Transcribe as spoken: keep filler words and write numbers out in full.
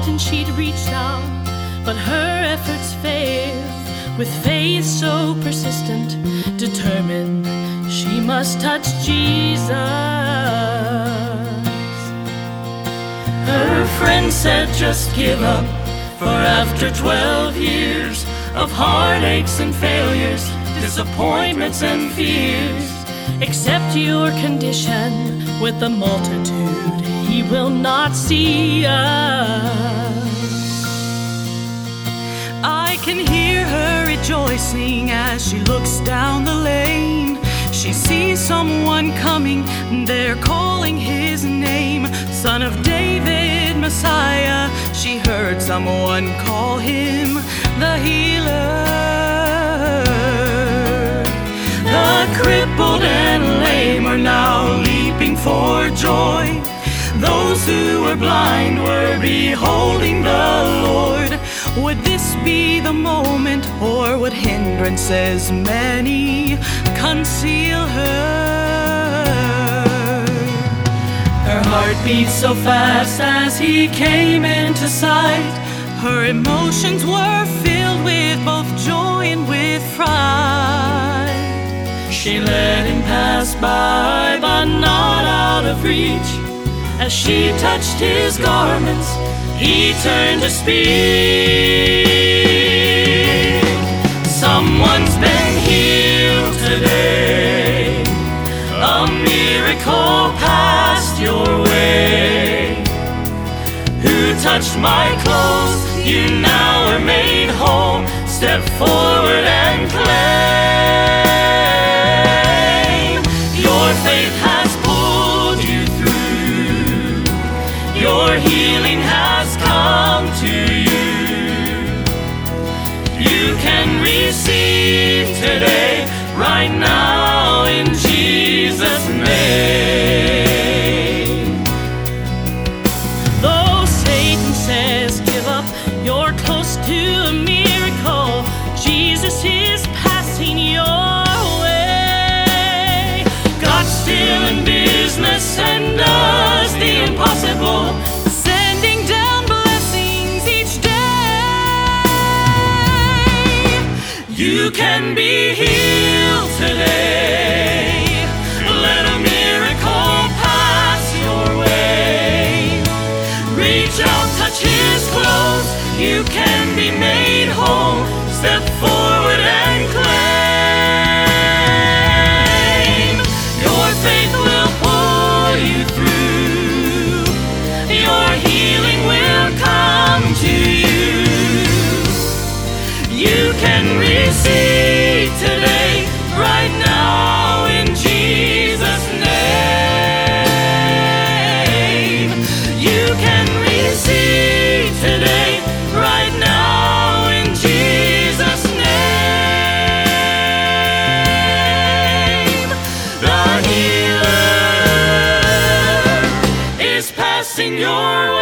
often she'd reached out, but her efforts failed. With faith so persistent, determined, she must touch Jesus. Her friend said, just give up, for after twelve years of heartaches and failures, disappointments and fears, accept your condition with the multitude, he will not see us. I can hear her rejoicing as she looks down the lane. She sees someone coming, they're calling his name. Son of David, Messiah, she heard someone call him the healer. The crippled and lame are now leaping for joy. Those who were blind were beholding the Lord. Would this be the moment, or would hindrances many conceal her? Her heart beat so fast as he came into sight. Her emotions were filled with both joy and with fright. She let him pass by, but not out of reach. As she touched his garments, he turned to speak. Someone's been healed today. A miracle passed your way. Who touched my clothes? You now are made whole. Step forward and claim. Your faith has pulled you through. Your healing has come to you. You can receive today, right now, in Jesus' name. Though Satan says give up, you're close to a miracle. Jesus is passing your way. God's still in business and does the impossible, sending down blessings each day. You can be healed today. Let a miracle pass your way. Reach out, touch his clothes. You can be made whole. Step forward and claim. Your faith will pull you through. Your healing will come to you. You can receive today, right now, in Jesus' name. You can receive today, right now, in Jesus' name. The healer is passing your way.